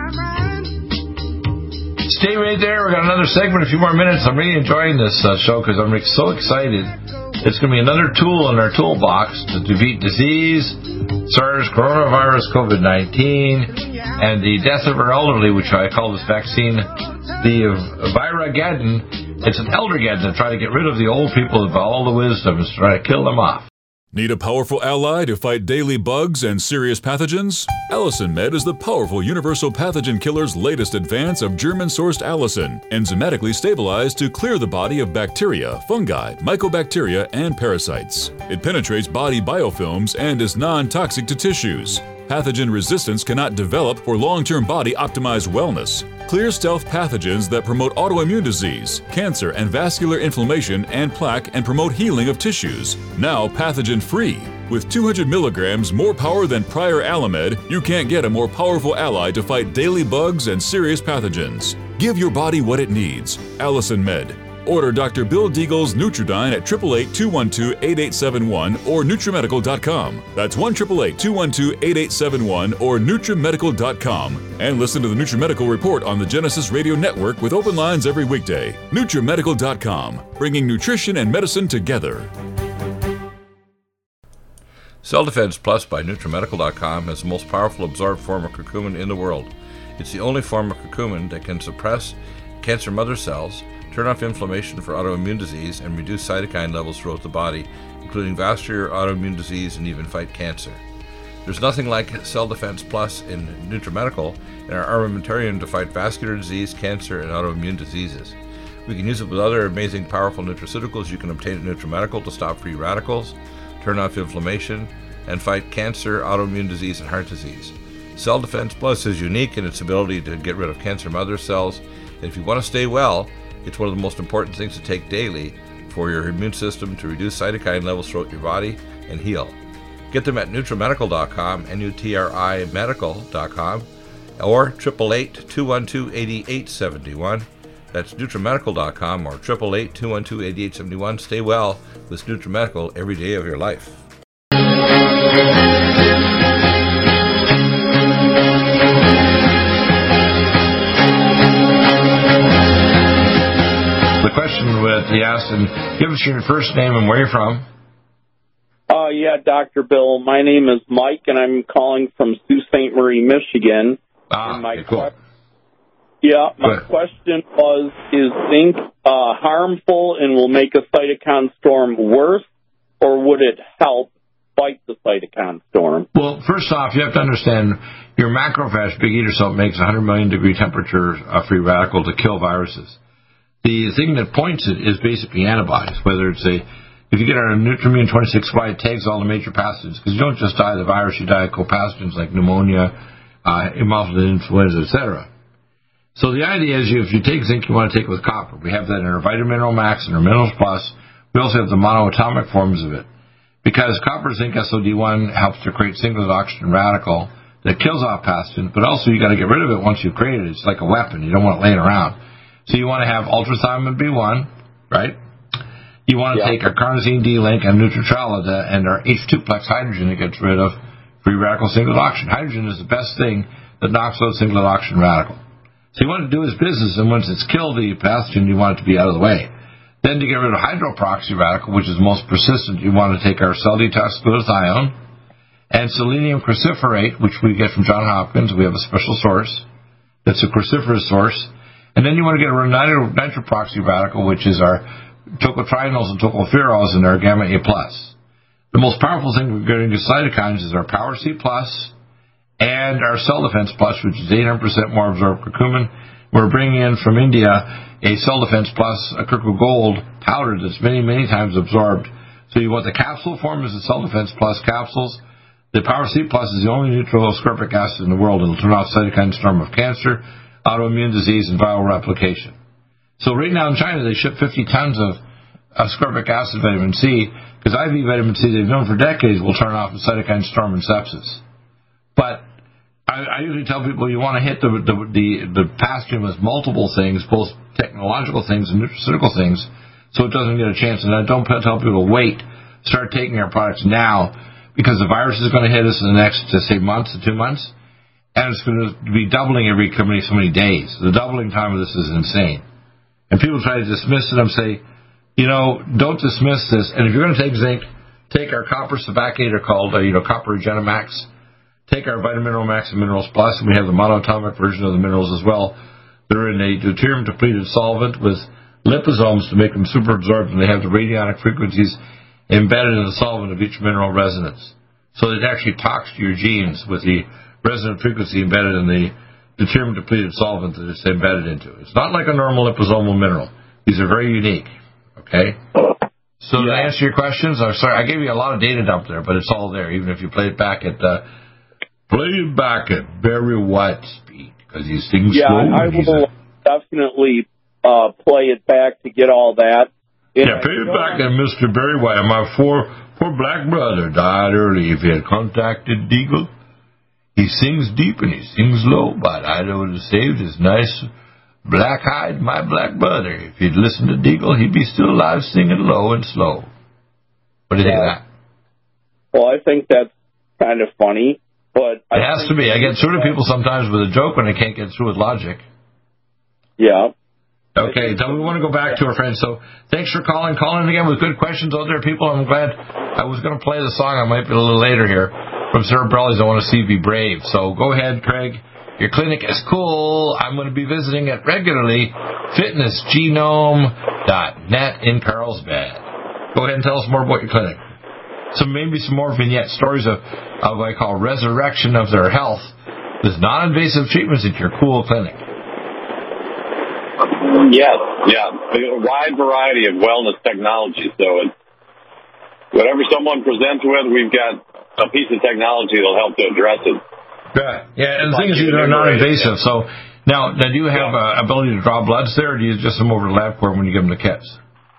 Stay right there. We've got another segment, a few more minutes. I'm really enjoying this show because I'm so excited. It's going to be another tool in our toolbox to defeat disease, SARS, coronavirus, COVID-19, and the death of our elderly, which I call this vaccine the Virageddon. It's an eldergeddon to try to get rid of the old people with all the wisdom and try to kill them off. Need a powerful ally to fight daily bugs and serious pathogens? Allicin Med is the powerful universal pathogen killer's latest advance of German-sourced allicin, enzymatically stabilized to clear the body of bacteria, fungi, mycobacteria, and parasites. It penetrates body biofilms and is non-toxic to tissues. Pathogen resistance cannot develop for long-term body-optimized wellness. Clear stealth pathogens that promote autoimmune disease, cancer and vascular inflammation and plaque and promote healing of tissues. Now pathogen-free. With 200 milligrams more power than prior Alamed, you can't get a more powerful ally to fight daily bugs and serious pathogens. Give your body what it needs. Allicin Med. Order Dr. Bill Deagle's Nutridyne at 888-212-8871 or NutriMedical.com. That's 1-888-212-8871 or NutriMedical.com. And listen to the NutriMedical Report on the Genesis Radio Network with open lines every weekday. NutriMedical.com, bringing nutrition and medicine together. Cell Defense Plus by NutriMedical.com has the most powerful absorbed form of curcumin in the world. It's the only form of curcumin that can suppress cancer mother cells, turn off inflammation for autoimmune disease, and reduce cytokine levels throughout the body, including vascular autoimmune disease and even fight cancer. There's nothing like Cell Defense Plus in NutriMedical and our armamentarium to fight vascular disease, cancer, and autoimmune diseases. We can use it with other amazing, powerful nutraceuticals you can obtain at NutriMedical to stop free radicals, turn off inflammation, and fight cancer, autoimmune disease, and heart disease. Cell Defense Plus is unique in its ability to get rid of cancer mother cells, and if you want to stay well, it's one of the most important things to take daily for your immune system to reduce cytokine levels throughout your body and heal. Get them at NutriMedical.com, NUTRI Medical.com, or 888-212-8871. That's NutriMedical.com or 888-212-8871. Stay well with NutriMedical every day of your life. The question with he asked, and give us your first name and where you're from. Yeah, Dr. Bill. My name is Mike, and I'm calling from Sault Ste. Marie, Michigan. Cool. My question was, is zinc harmful and will make a cytokine storm worse, or would it help fight the cytokine storm? Well, first off, you have to understand your macrophage, big eater cell, makes 100 million degree temperature free radical to kill viruses. The thing that points it is basically antibodies, whether it's if you get our Nutrimune 26Y, it tags all the major pathogens, because you don't just die of the virus, you die of co-pathogens like pneumonia, hemophilus influenza, etc. So the idea is if you take zinc, you want to take it with copper. We have that in our Vitamin Mineral Max and our Minerals Plus. We also have the monoatomic forms of it. Because copper zinc SOD1 helps to create singlet oxygen radical that kills off pathogens, but also you got to get rid of it once you've created it. It's like a weapon. You don't want it laying around. So you want to have ultrathymine B1, right? You want to take our carnosine D-link and Nutritralida and our H2-plex hydrogen that gets rid of free radical singlet oxygen. Hydrogen is the best thing that knocks out singlet oxygen radical. So you want to do his business, and once it's killed the pathogen, you want it to be out of the way. Then to get rid of hydroproxy radical, which is most persistent, you want to take our cell detox glutathione and selenium cruciferate, which we get from Johns Hopkins. We have a special source that's a cruciferous source. And then you want to get a nitroproxy radical, which is our tocotrienols and tocopherols and our gamma A+. The most powerful thing we're getting to cytokines is our Power C+, and our Cell Defense Plus, which is 800% more absorbed curcumin. We're bringing in from India a Cell Defense Plus, a Curcu Gold powder that's many, many times absorbed. So you want the capsule form is the Cell Defense Plus capsules. The Power C Plus is the only neutral ascorbic acid in the world. It'll turn off cytokine storm of cancer, autoimmune disease, and viral replication. So right now in China, they ship 50 tons of ascorbic acid vitamin C, because IV vitamin C, they've known for decades, will turn off the cytokine storm and sepsis. But I usually tell people you want to hit the pathogen with multiple things, both technological things and nutraceutical things, so it doesn't get a chance. And I don't tell people to wait, start taking our products now, because the virus is going to hit us in the next, say, month to 2 months, and it's going to be doubling every so many days. The doubling time of this is insane. And people try to dismiss it and say, don't dismiss this. And if you're going to take zinc, take our copper sabacator called, Copper Regenamax. Take our Vitamin Mineral Max and Minerals Plus, and we have the monoatomic version of the minerals as well. They're in a deuterium-depleted solvent with liposomes to make them super absorbed, and they have the radionic frequencies embedded in the solvent of each mineral resonance. So it actually talks to your genes with the resonant frequency embedded in the deuterium-depleted solvent that it's embedded into. It's not like a normal liposomal mineral. These are very unique, okay? So to answer your questions, I'm sorry, I gave you a lot of data dump there, but it's all there, even if you play it back at very wide speed, because these things I will definitely play it back to get all that. Play it back at Mr. Barry White. My poor black brother died early. If he had contacted Deagle, he sings deep and he sings low, but I would have saved his nice Black-eyed, my black brother. If you'd listen to Deagle, he'd be still alive singing low and slow. What do you think of that? Well, I think that's kind of funny, but... It has to be. I get through to people sometimes with a joke when I can't get through with logic. Yeah. Okay, so we want to go back to our friends. So thanks for calling in again with good questions out there, people. I'm glad I was going to play the song. I might be a little later here from Cerebrelli's I Want to See You Be Brave. So go ahead, Craig. Your clinic is cool. I'm going to be visiting it regularly. FitnessGenome.net in Carlsbad. Go ahead and tell us more about your clinic. So maybe some more vignette stories of what I call resurrection of their health with non-invasive treatments at your cool clinic. Yes, yeah. A wide variety of wellness technology. So it's whatever someone presents with, we've got a piece of technology that'll help to address it. Yeah, and the thing is, they're non-invasive. So now do you have ability to draw bloods there, or do you just send them over to LabCorp when you give them the kits?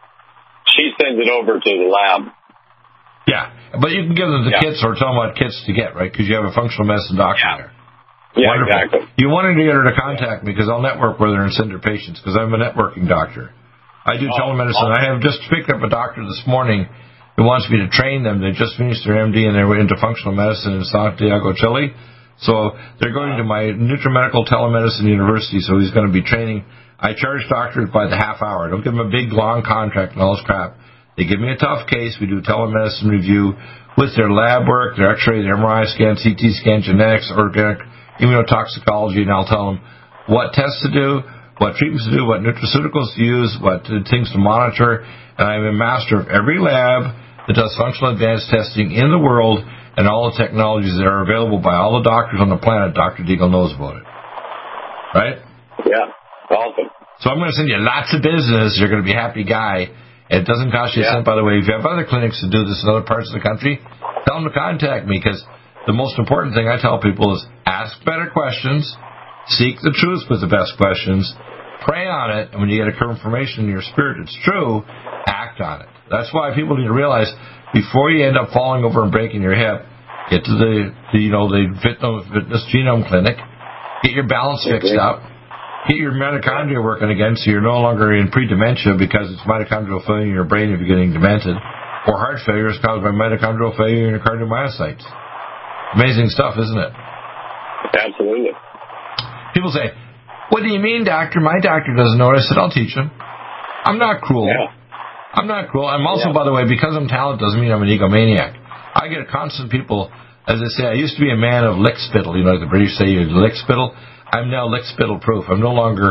She sends it over to the lab. Yeah, but you can give them the kits or tell them what kits to get, right? Because you have a functional medicine doctor there. Yeah, wonderful. Exactly. You wanted to get her to contact me because I'll network with her and send her patients because I'm a networking doctor. I do telemedicine. I have just picked up a doctor this morning who wants me to train them. They just finished their MD and they're into functional medicine in Santiago, Chile. So they're going to my NutriMedical Telemedicine University, so he's going to be training. I charge doctors by the half hour. I don't give them a big, long contract and all this crap. They give me a tough case. We do telemedicine review with their lab work, their x-ray, their MRI scan, CT scan, genetics, organic, immunotoxicology, and I'll tell them what tests to do, what treatments to do, what nutraceuticals to use, what things to monitor. And I'm a master of every lab that does functional advanced testing in the world and all the technologies that are available by all the doctors on the planet. Dr. Deagle knows about it. Right? Yeah. Awesome. So I'm going to send you lots of business. You're going to be a happy guy. It doesn't cost you a cent, by the way. If you have other clinics to do this in other parts of the country, tell them to contact me, because the most important thing I tell people is ask better questions, seek the truth with the best questions, pray on it, and when you get a confirmation in your spirit it's true, act on it. That's why people need to realize before you end up falling over and breaking your hip, get to the Fitness Genome Clinic, get your balance fixed up, get your mitochondria working again so you're no longer in pre-dementia because it's mitochondrial failure in your brain if you're getting demented, or heart failure is caused by mitochondrial failure in your cardiomyocytes. Amazing stuff, isn't it? Absolutely. People say, what do you mean, doctor? My doctor doesn't know it. I said, I'll teach him. I'm not cruel. Yeah. I'm not cruel. I'm also, by the way, because I'm talented doesn't mean I'm an egomaniac. I get constant people, as I say, I used to be a man of lick-spittle. You know, like the British say, you lick-spittle. I'm now lick-spittle proof. I'm no longer,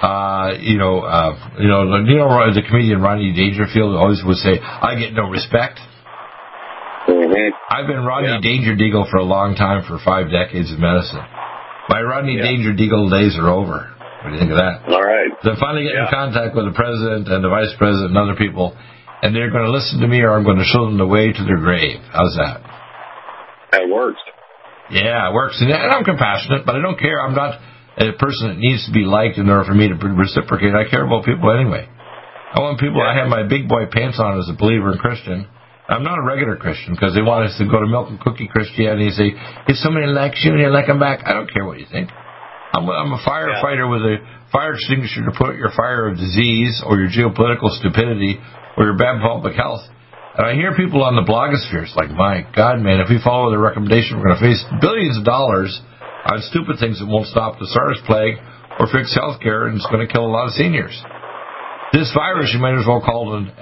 the comedian Rodney Dangerfield always would say, I get no respect. Mm-hmm. I've been Rodney Danger Deagle for a long time, for 5 decades of medicine. My Rodney Danger Deagle days are over. What do you think of that? All right. So I'm finally getting in contact with the president and the vice president and other people, and they're going to listen to me or I'm going to show them the way to their grave. How's that? That works. Yeah, it works. And I'm compassionate, but I don't care. I'm not a person that needs to be liked in order for me to reciprocate. I care about people anyway. I want people, I have my big boy pants on as a believer and Christian. I'm not a regular Christian because they want us to go to milk and cookie Christianity and say, if somebody likes you and you like them back, I don't care what you think. I'm a firefighter with a fire extinguisher to put out your fire of disease or your geopolitical stupidity or your bad public health. And I hear people on the blogosphere, it's like, my God, man, if we follow their recommendation, we're going to face billions of dollars on stupid things that won't stop the SARS plague or fix health care, and it's going to kill a lot of seniors. This virus, you might as well call it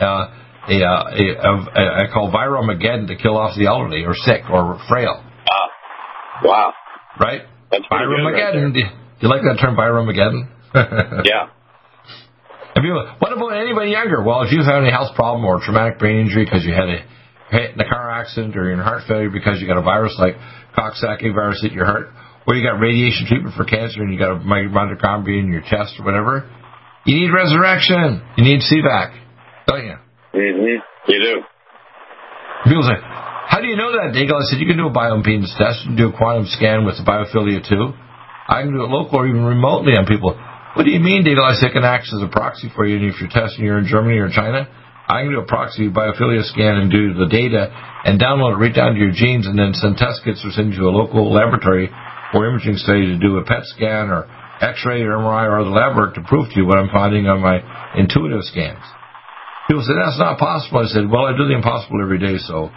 I call Viromageddon to kill off the elderly or sick or frail. Wow. Right? That's Viromageddon. Do you like that term, Viromageddon? Yeah. What about anybody younger? Well, if you have any health problem or traumatic brain injury because you had a hit in a car accident or you're in heart failure because you got a virus like Coxsackie virus hit your heart, or you got radiation treatment for cancer and you got a mitochondria in your chest or whatever, you need resurrection. You need CVAC, don't you? Mm-hmm. You do. People say, how do you know that, Deagle? I said, you can do a bioimpedance test. You can do a quantum scan with the biophilia 2. I can do it local or even remotely on people. What do you mean, Deagle? I said, I can act as a proxy for you. And if you're testing, you're in Germany or China, I can do a proxy biophilia scan and do the data and download it right down to your genes and then send test kits or send you to a local laboratory or imaging study to do a PET scan or X-ray or MRI or other lab work to prove to you what I'm finding on my intuitive scans. People said, that's not possible. I said, well, I do the impossible every day, so,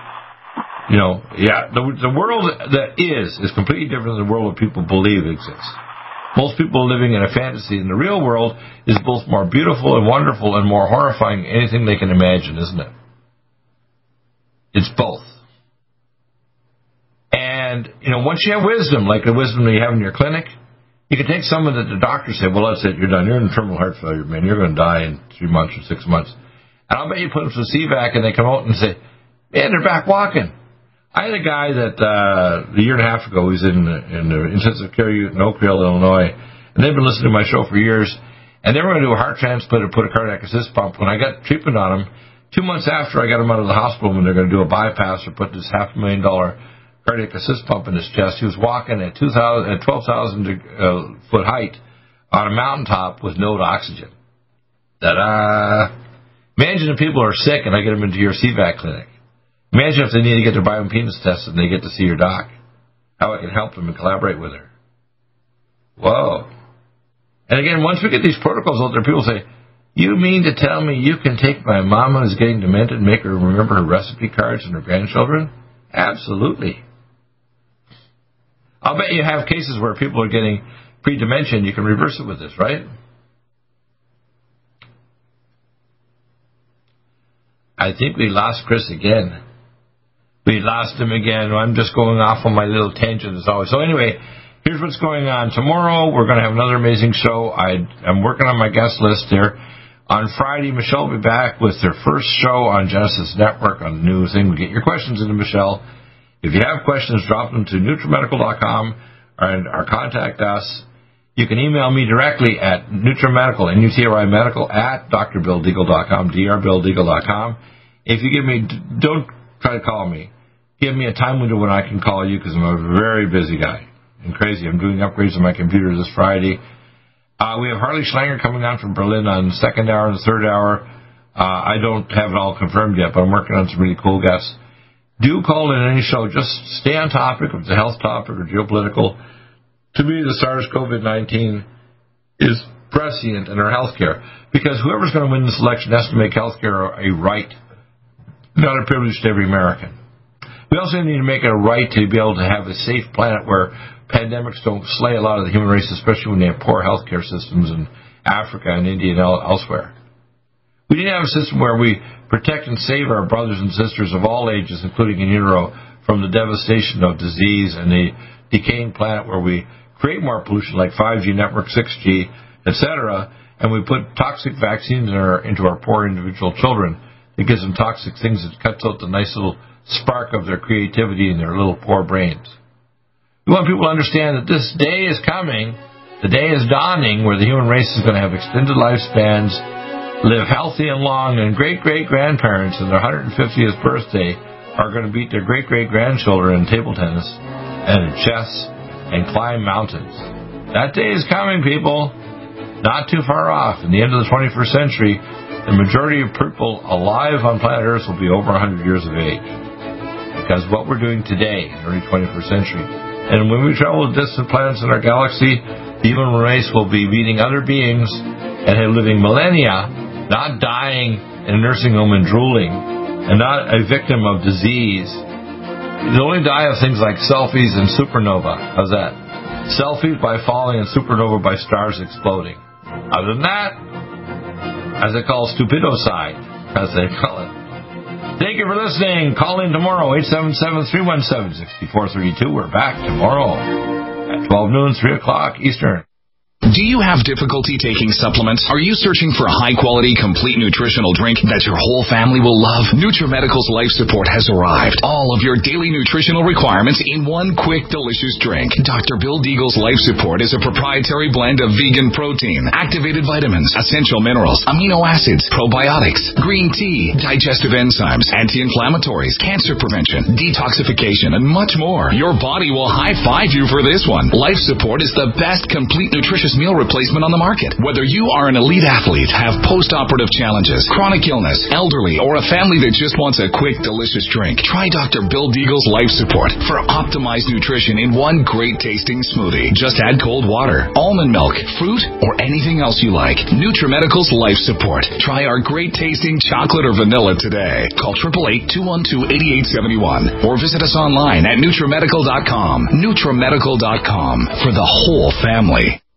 the world that is completely different than the world that people believe exists. Most people are living in a fantasy, and the real world is both more beautiful and wonderful and more horrifying than anything they can imagine, isn't it? It's both. And, once you have wisdom, like the wisdom that you have in your clinic, you can take someone that the doctor said, well, that's it, you're done. You're in terminal heart failure, man. You're going to die in 3 months or 6 months. And I'll bet you put them through CVAC and they come out and say, man, they're back walking. I had a guy that a year and a half ago, he's in the intensive care unit in Oak Hill, Illinois, and they've been listening to my show for years, and they were going to do a heart transplant and put a cardiac assist pump. When I got treatment on him, 2 months after I got him out of the hospital when they're going to do a bypass or put this $500,000 cardiac assist pump in his chest, he was walking at 12,000 foot height on a mountaintop with no oxygen. Ta-da! Imagine if people are sick and I get them into your CVAC clinic. Imagine if they need to get their bioimpedance tested and they get to see your doc. How I can help them and collaborate with her. Whoa. And again, once we get these protocols out there, people say, you mean to tell me you can take my mama who's getting demented and make her remember her recipe cards and her grandchildren? Absolutely. I'll bet you have cases where people are getting pre-dementia and you can reverse it with this, right? I think we lost Chris again. We lost him again. I'm just going off on my little tangent as always. So anyway, here's what's going on. Tomorrow we're going to have another amazing show. I'm working on my guest list here. On Friday, Michelle will be back with their first show on Genesis Network on the new thing. Get your questions into Michelle. If you have questions, drop them to NutriMedical.com or contact us. You can email me directly at NutriMedical, N-U-T-R-I Medical, at drbilldeagle.com, drbilldeagle.com. If you give me, don't try to call me. Give me a time window when I can call you because I'm a very busy guy and crazy. I'm doing upgrades on my computer this Friday. We have Harley Schlanger coming on from Berlin on the second hour and the third hour. I don't have it all confirmed yet, but I'm working on some really cool guests. Do call in any show. Just stay on topic, if it's a health topic or geopolitical. To me, the SARS-CoV-19 is prescient in our healthcare because whoever's going to win this election has to make healthcare a right, not a privilege to every American. We also need to make it a right to be able to have a safe planet where pandemics don't slay a lot of the human race, especially when they have poor healthcare systems in Africa and India and elsewhere. We need to have a system where we protect and save our brothers and sisters of all ages, including in utero, from the devastation of disease and the decaying planet where we create more pollution like 5G network, 6G, etc., and we put toxic vaccines into our poor individual children. It gives them toxic things that cuts out the nice little spark of their creativity in their little poor brains. We want people to understand that this day is coming, the day is dawning, where the human race is going to have extended lifespans, live healthy and long, and great-great-grandparents in their 150th birthday are going to beat their great-great-grandchildren in table tennis and in chess and climb mountains. That day is coming, people. Not too far off. In the end of the 21st century, the majority of people alive on planet Earth will be over 100 years of age. Because what we're doing today in the early 21st century. And when we travel to distant planets in our galaxy, the human race will be meeting other beings and living millennia, not dying in a nursing home and drooling, and not a victim of disease. They only die of things like selfies and supernova. How's that? Selfies by falling and supernova by stars exploding. Other than that, as they call stupidocide, as they call it. Thank you for listening. Call in tomorrow, 877-317-6432. We're back tomorrow at 12 noon, 3 o'clock Eastern. Do you have difficulty taking supplements? Are you searching for a high-quality, complete nutritional drink that your whole family will love? NutriMedical's Life Support has arrived. All of your daily nutritional requirements in one quick, delicious drink. Dr. Bill Deagle's Life Support is a proprietary blend of vegan protein, activated vitamins, essential minerals, amino acids, probiotics, green tea, digestive enzymes, anti-inflammatories, cancer prevention, detoxification, and much more. Your body will high-five you for this one. Life Support is the best complete nutritious meal replacement on the market. Whether you are an elite athlete, have post-operative challenges, chronic illness, elderly, or a family that just wants a quick, delicious drink, try Dr. Bill Deagle's Life Support for optimized nutrition in one great-tasting smoothie. Just add cold water, almond milk, fruit, or anything else you like. NutriMedical's Life Support. Try our great-tasting chocolate or vanilla today. Call 888-212-8871 or visit us online at NutriMedical.com. NutriMedical.com for the whole family.